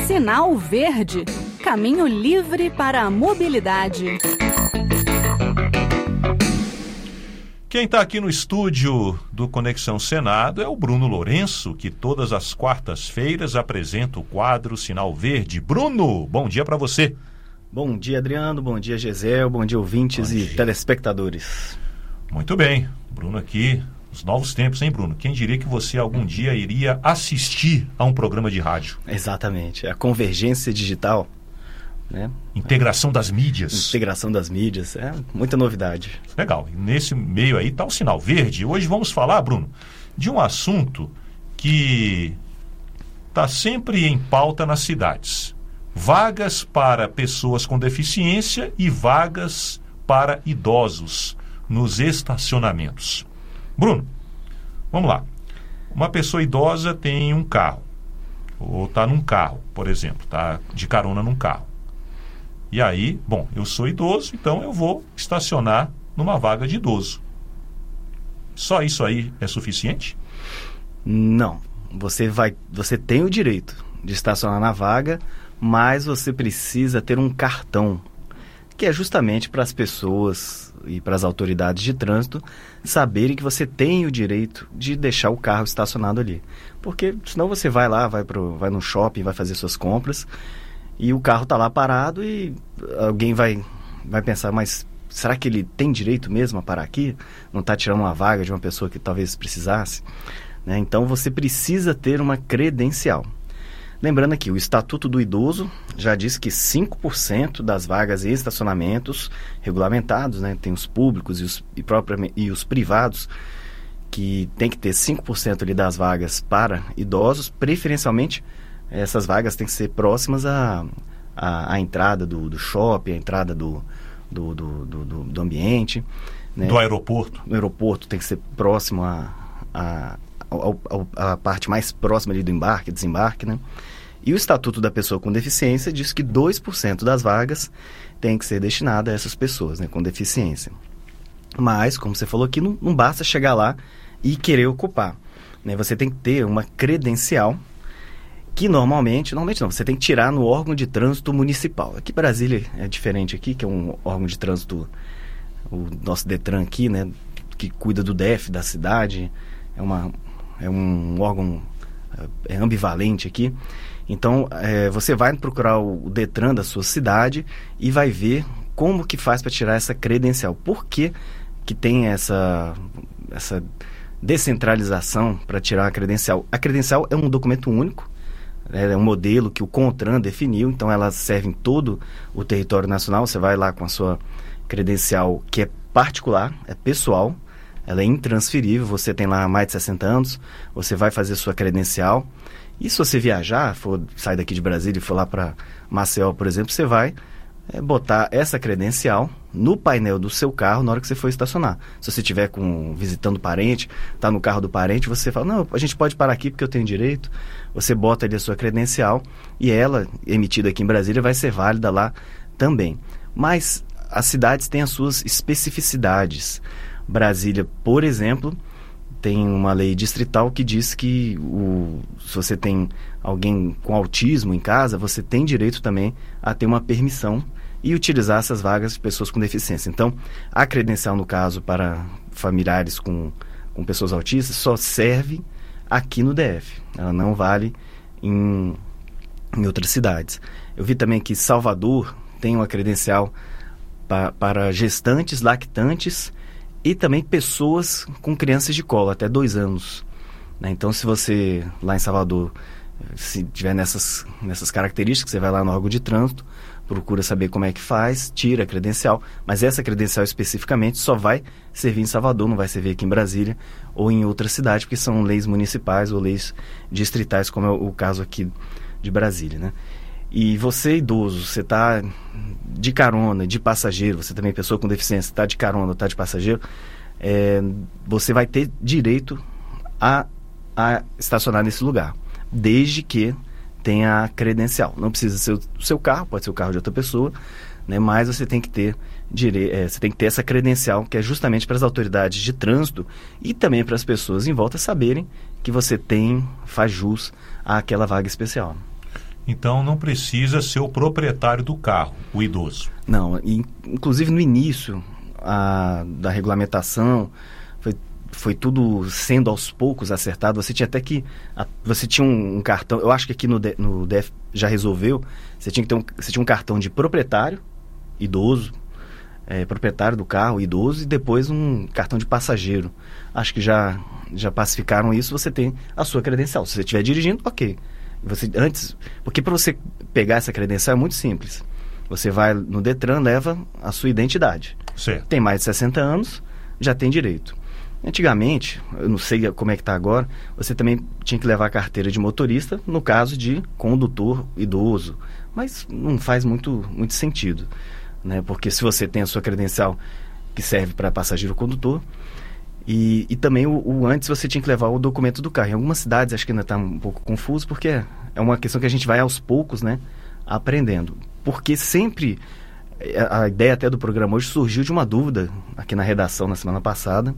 Sinal Verde, caminho livre para a mobilidade. Quem está aqui no estúdio do Conexão Senado é o Bruno Lourenço, que todas as quartas-feiras apresenta o quadro Sinal Verde. Bruno, bom dia para você. Bom dia, Adriano. Bom dia, Gisele. Bom dia, ouvintes e telespectadores. Muito bem. Bruno aqui, os novos tempos, hein, Bruno? Quem diria que você algum dia iria assistir a um programa de rádio? Exatamente. A convergência digital, né? Integração das mídias. Integração das mídias. É muita novidade. Legal. E nesse meio aí está o Sinal Verde. Hoje vamos falar, Bruno, de um assunto que está sempre em pauta nas cidades. Vagas para pessoas com deficiência e vagas para idosos nos estacionamentos. Bruno, vamos lá. Uma pessoa idosa tem um carro, ou está num carro, por exemplo, está de carona num carro. E aí, bom, eu sou idoso, então eu vou estacionar numa vaga de idoso. Só isso aí é suficiente? Não. Você tem o direito de estacionar na vaga, mas você precisa ter um cartão, que é justamente para as pessoas e para as autoridades de trânsito saberem que você tem o direito de deixar o carro estacionado ali. Porque senão você vai lá, vai no shopping, vai fazer suas compras, e o carro está lá parado e alguém vai pensar, mas será que ele tem direito mesmo a parar aqui? Não está tirando uma vaga de uma pessoa que talvez precisasse? Né? Então você precisa ter uma credencial. Lembrando aqui, o Estatuto do Idoso já diz que 5% das vagas em estacionamentos regulamentados, né, tem os públicos e os privados, que tem que ter 5% ali das vagas para idosos. Preferencialmente, essas vagas têm que ser próximas à entrada do shopping, à entrada do ambiente. Né? Do aeroporto. O aeroporto tem que ser próximo à parte mais próxima ali do embarque, desembarque, né? E o Estatuto da Pessoa com Deficiência diz que 2% das vagas tem que ser destinada a essas pessoas, né, com deficiência. Mas, como você falou aqui, não basta chegar lá e querer ocupar, né? Você tem que ter uma credencial que normalmente não, você tem que tirar no órgão de trânsito municipal. Aqui em Brasília é diferente aqui, que é um órgão de trânsito, o nosso Detran aqui, né, que cuida do DF da cidade, é um órgão ambivalente aqui. Então, você vai procurar o Detran da sua cidade e vai ver como que faz para tirar essa credencial. Por que tem essa descentralização para tirar a credencial? A credencial é um documento único, é um modelo que o CONTRAN definiu, então ela serve em todo o território nacional. Você vai lá com a sua credencial, que é particular, é pessoal, ela é intransferível. Você tem lá mais de 60 anos, você vai fazer sua credencial. E se você viajar, sair daqui de Brasília e for lá para Maceió, por exemplo, você vai botar essa credencial no painel do seu carro na hora que você for estacionar. Se você estiver visitando parente, está no carro do parente, você fala, não, a gente pode parar aqui porque eu tenho direito. Você bota ali a sua credencial e ela, emitida aqui em Brasília, vai ser válida lá também. Mas as cidades têm as suas especificidades. Brasília, por exemplo, tem uma lei distrital que diz que se você tem alguém com autismo em casa, você tem direito também a ter uma permissão e utilizar essas vagas de pessoas com deficiência. Então, a credencial, no caso, para familiares com pessoas autistas, só serve aqui no DF. Ela não vale em outras cidades. Eu vi também que Salvador tem uma credencial para gestantes, lactantes e também pessoas com crianças de colo, até 2 anos. Né? Então, se você, lá em Salvador, se tiver nessas características, você vai lá no órgão de trânsito, procura saber como é que faz, tira a credencial, mas essa credencial especificamente só vai servir em Salvador, não vai servir aqui em Brasília ou em outra cidade, porque são leis municipais ou leis distritais, como é o caso aqui de Brasília, né? E você, idoso, você está de carona, de passageiro, você também, pessoa com deficiência, está de carona ou está de passageiro, você vai ter direito a estacionar nesse lugar, desde que tenha a credencial. Não precisa ser o seu carro, pode ser o carro de outra pessoa, né? Mas você tem que ter você tem que ter essa credencial, que é justamente para as autoridades de trânsito e também para as pessoas em volta saberem que você faz jus àquela vaga especial. Então não precisa ser o proprietário do carro, o idoso. Não, inclusive no início da regulamentação, foi tudo sendo aos poucos acertado. Você tinha até que... Você tinha um cartão, eu acho que aqui no DF já resolveu, você tinha um cartão de proprietário, idoso, proprietário do carro, idoso, e depois um cartão de passageiro. Acho que já pacificaram isso, você tem a sua credencial. Se você estiver dirigindo, ok. Porque para você pegar essa credencial é muito simples. Você vai no Detran, leva a sua identidade. Certo. Tem mais de 60 anos, já tem direito. Antigamente, eu não sei como é que está agora, você também tinha que levar a carteira de motorista no caso de condutor idoso. Mas não faz muito sentido, né? Porque se você tem a sua credencial que serve para passageiro ou condutor, e também antes você tinha que levar o documento do carro. Em algumas cidades acho que ainda está um pouco confuso, porque é uma questão que a gente vai aos poucos, né, aprendendo. Porque sempre, a ideia até do programa hoje surgiu de uma dúvida aqui na redação na semana passada,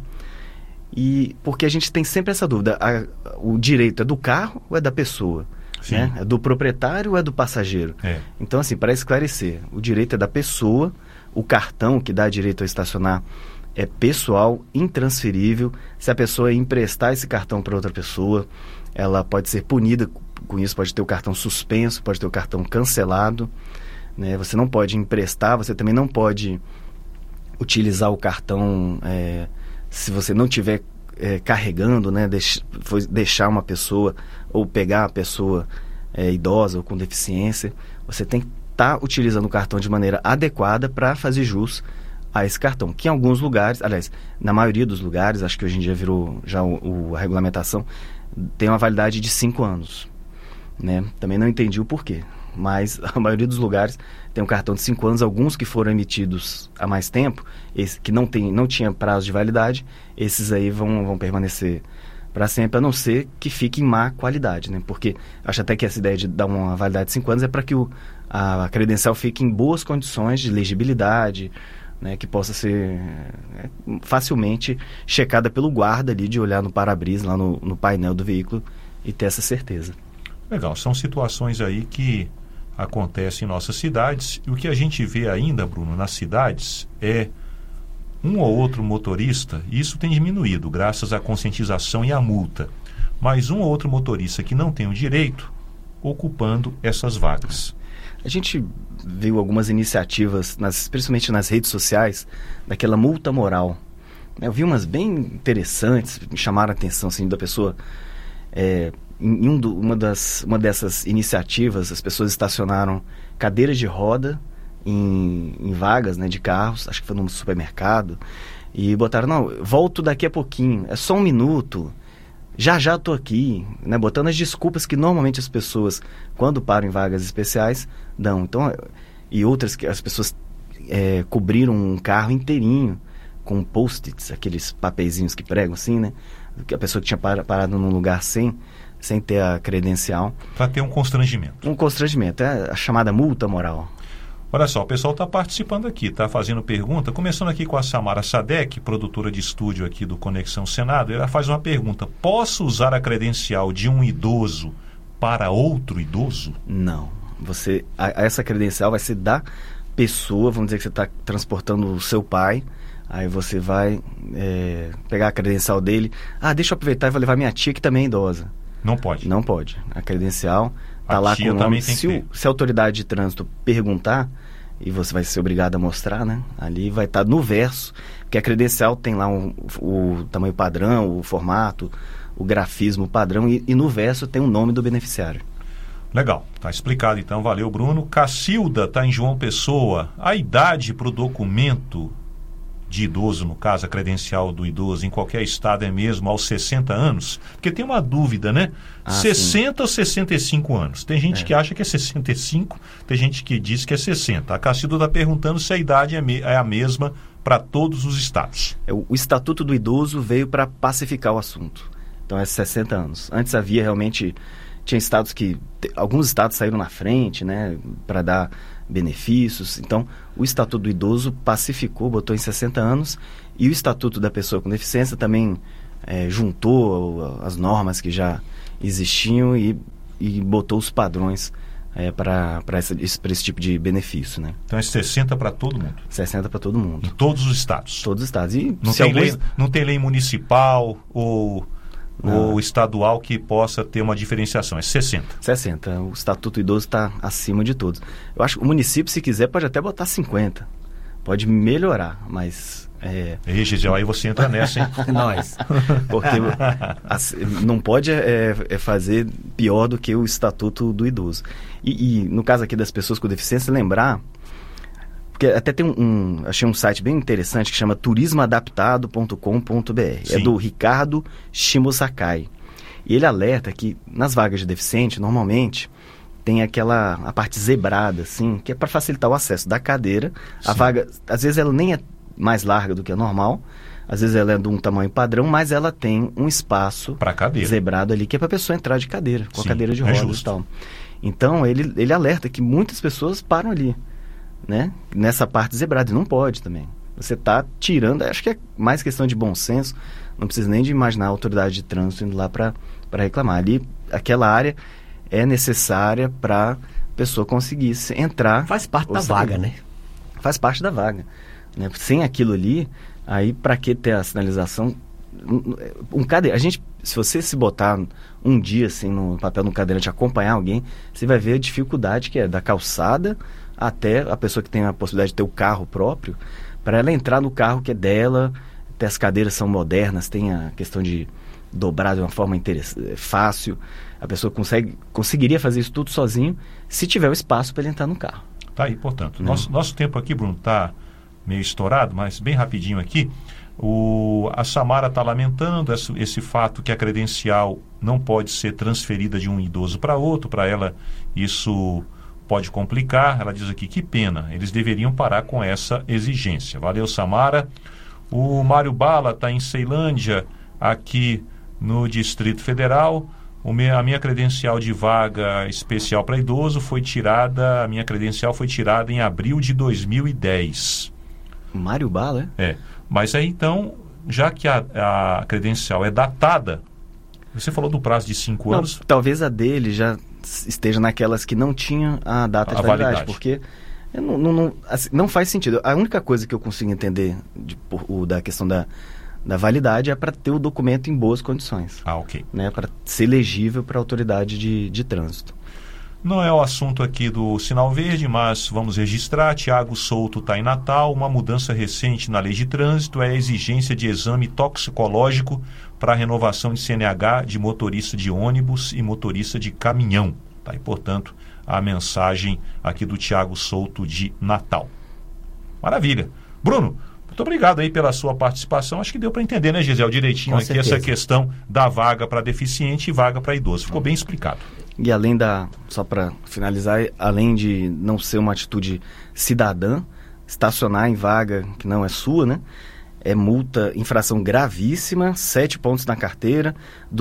e porque a gente tem sempre essa dúvida, o direito é do carro ou é da pessoa? Né? É do proprietário ou é do passageiro? Então, assim, para esclarecer, o direito é da pessoa, o cartão que dá direito a estacionar é pessoal, intransferível. Se a pessoa emprestar esse cartão para outra pessoa, ela pode ser punida com isso, pode ter o cartão suspenso, pode ter o cartão cancelado, né? Você não pode emprestar, você também não pode utilizar o cartão se você não estiver carregando, né? Deixar uma pessoa ou pegar a pessoa idosa ou com deficiência. Você tem que estar utilizando o cartão de maneira adequada para fazer jus a esse cartão, que em alguns lugares, aliás, na maioria dos lugares, acho que hoje em dia virou já a regulamentação, tem uma validade de 5 anos. Né? Também não entendi o porquê, mas a maioria dos lugares tem um cartão de 5 anos, alguns que foram emitidos há mais tempo, que não tinha prazo de validade, esses aí vão permanecer para sempre, a não ser que fique em má qualidade, né? Porque acho até que essa ideia de dar uma validade de 5 anos é para que a credencial fique em boas condições de legibilidade, né, que possa ser facilmente checada pelo guarda ali, de olhar no para-brisa, lá no painel do veículo e ter essa certeza. Legal, são situações aí que acontecem em nossas cidades, e o que a gente vê ainda, Bruno, nas cidades é um ou outro motorista, e isso tem diminuído graças à conscientização e à multa, mas um ou outro motorista que não tem o direito ocupando essas vagas. A gente viu algumas iniciativas, principalmente nas redes sociais, daquela multa moral. Eu vi umas bem interessantes, me chamaram a atenção assim, da pessoa. Uma dessas iniciativas, as pessoas estacionaram cadeiras de roda em vagas, né, de carros, acho que foi num supermercado, e botaram, não, volto daqui a pouquinho, é só 1 minuto, já estou aqui, né, botando as desculpas que normalmente as pessoas, quando param em vagas especiais, dão. Então, e outras que as pessoas cobriram um carro inteirinho com post-its, aqueles papeizinhos que pregam assim, né, que a pessoa que tinha parado num lugar sem ter a credencial. Para ter um constrangimento. Um constrangimento, é a chamada multa moral. Olha só, o pessoal está participando aqui, está fazendo pergunta, começando aqui com a Samara Sadek, produtora de estúdio aqui do Conexão Senado. Ela faz uma pergunta: posso usar a credencial de um idoso para outro idoso? Não, essa credencial vai ser da pessoa, vamos dizer que você está transportando o seu pai, aí você vai pegar a credencial dele, deixa eu aproveitar e vou levar minha tia que também é idosa. Não pode? Não pode, a credencial está lá com o nome. Se a autoridade de trânsito perguntar, e você vai ser obrigado a mostrar, né? Ali vai estar no verso, porque a credencial tem lá o tamanho padrão, o formato, o grafismo padrão, e no verso tem o nome do beneficiário. Legal, tá explicado então, valeu, Bruno. Cacilda está em João Pessoa. A idade para o documento de idoso, no caso a credencial do idoso, em qualquer estado é mesmo aos 60 anos? Porque tem uma dúvida, né? 60 sim. Ou 65 anos? Tem gente que acha que é 65, tem gente que diz que é 60. A Cacilda está perguntando se a idade é a mesma para todos os estados. O Estatuto do Idoso veio para pacificar o assunto. Então é 60 anos. Antes havia realmente... Tinha estados que... Alguns estados saíram na frente, né? Para dar benefícios. Então, o Estatuto do Idoso pacificou, botou em 60 anos. E o Estatuto da Pessoa com Deficiência também juntou as normas que já existiam e botou os padrões para esse tipo de benefício, né? Então é 60 para todo mundo? 60 para todo mundo. Em todos os estados? Todos os estados. E não tem lei municipal ou estadual que possa ter uma diferenciação, é 60? 60. O Estatuto do Idoso está acima de todos. Eu acho que o município, se quiser, pode até botar 50. Pode melhorar, mas... Gisele, aí você entra nessa, hein? Nós. Porque não pode fazer pior do que o Estatuto do Idoso. E no caso aqui das pessoas com deficiência, lembrar, porque até tem achei um site bem interessante que chama turismoadaptado.com.br. É do Ricardo Shimosakai. E ele alerta que nas vagas de deficiente, normalmente, tem a parte zebrada, assim, que é para facilitar o acesso da cadeira. Sim. A vaga, às vezes ela nem é mais larga do que a normal, às vezes ela é de um tamanho padrão, mas ela tem um espaço zebrado ali, que é para a pessoa entrar de cadeira, com a cadeira de rodas e tal. Então, ele alerta que muitas pessoas param ali, né? Nessa parte zebrada, e não pode também. Você está tirando, acho que é mais questão de bom senso, não precisa nem de imaginar a autoridade de trânsito indo lá para reclamar. Ali, aquela área é necessária para a pessoa conseguir entrar. Faz parte da vaga, né? Faz parte da vaga. Né? Sem aquilo ali, aí para que ter a sinalização? Se você se botar um dia assim no papel no cadeirante, acompanhar alguém, você vai ver a dificuldade que é da calçada até a pessoa que tem a possibilidade de ter o carro próprio, para ela entrar no carro que é dela. Até as cadeiras são modernas, tem a questão de dobrar de uma forma fácil. A pessoa conseguiria fazer isso tudo sozinho se tiver o espaço para ele entrar no carro. Tá aí, portanto. Nosso tempo aqui, Bruno, está meio estourado, mas bem rapidinho aqui. A Samara está lamentando esse fato que a credencial não pode ser transferida de um idoso para outro. Para ela, isso pode complicar. Ela diz aqui, que pena, eles deveriam parar com essa exigência. Valeu, Samara. O Mário Bala está em Ceilândia, aqui no Distrito Federal. A minha credencial de vaga especial para idoso foi tirada, em abril de 2010. Mário Bala, Mas aí então, já que a credencial é datada, você falou do prazo de 5 anos. Talvez a dele já esteja naquelas que não tinham a data de validade, porque não faz sentido. A única coisa que eu consigo entender da questão da validade é para ter o documento em boas condições. Ok. Né, para ser legível para a autoridade de trânsito. Não é o assunto aqui do Sinal Verde, mas vamos registrar. Tiago Souto está em Natal. Uma mudança recente na lei de trânsito é a exigência de exame toxicológico para a renovação de CNH de motorista de ônibus e motorista de caminhão. Tá? E, portanto, a mensagem aqui do Tiago Souto de Natal. Maravilha. Bruno, muito obrigado aí pela sua participação. Acho que deu para entender, né, Gisele, direitinho aqui essa questão da vaga para deficiente e vaga para idoso. Ficou bem explicado. E só para finalizar, além de não ser uma atitude cidadã, estacionar em vaga que não é sua, né? É infração gravíssima, 7 pontos na carteira, R$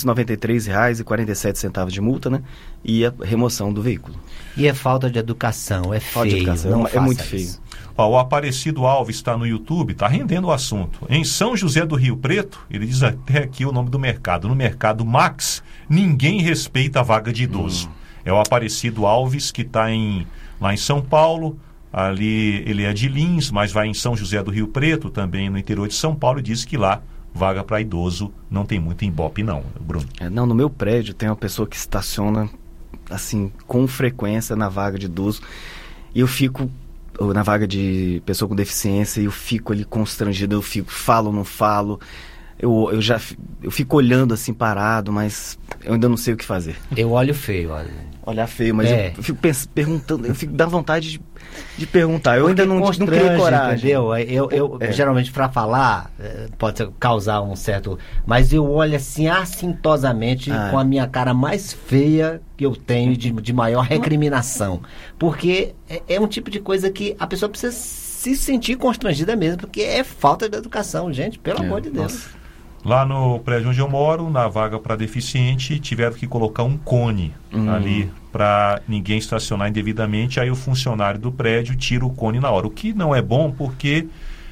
293,47 de multa, né? E a remoção do veículo. E é falta de educação, é feio. De educação, é muito feio. O Aparecido Alves está no YouTube, está rendendo o assunto. Em São José do Rio Preto, ele diz até aqui o nome do mercado. No mercado Max, ninguém respeita a vaga de idoso. É o Aparecido Alves, que está lá em São Paulo. Ali ele é de Lins, mas vai em São José do Rio Preto, também no interior de São Paulo, e diz que lá, vaga para idoso, não tem muito Ibope não, Bruno. No meu prédio tem uma pessoa que estaciona, assim, com frequência na vaga de idoso, e eu fico, na vaga de pessoa com deficiência, eu fico ali constrangido, falo ou não falo, eu fico olhando assim parado, mas eu ainda não sei o que fazer. Eu olho feio, olha. Olhar feio, mas eu fico perguntando, eu fico dando vontade de perguntar. Eu ainda não criei coragem. Entendeu? Eu geralmente, para falar, pode causar um certo... Mas eu olho assim, assintosamente, com a minha cara mais feia que eu tenho, de maior recriminação. Porque é um tipo de coisa que a pessoa precisa se sentir constrangida mesmo, porque é falta de educação, gente, pelo amor de Deus. Nossa. Lá no prédio onde eu moro, na vaga para deficiente, tiveram que colocar um cone ali para ninguém estacionar indevidamente. Aí o funcionário do prédio tira o cone na hora. O que não é bom porque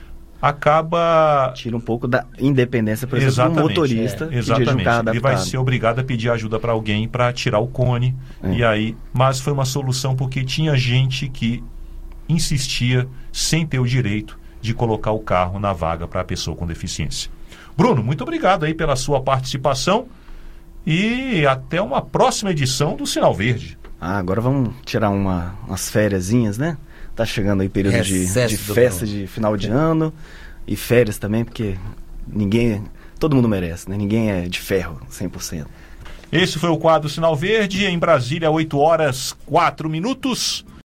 acaba... Tira um pouco da independência, por exemplo, do motorista que dirige um carro adaptado. Ele vai ser obrigado a pedir ajuda para alguém para tirar o cone. E aí, mas foi uma solução porque tinha gente que insistia sem ter o direito de colocar o carro na vaga para a pessoa com deficiência. Bruno, muito obrigado aí pela sua participação e até uma próxima edição do Sinal Verde. Agora vamos tirar umas fériasinhas, né? Tá chegando aí período de festa de final de ano e férias também, porque todo mundo merece, né? Ninguém é de ferro 100%. Esse foi o quadro Sinal Verde, em Brasília, 8h04.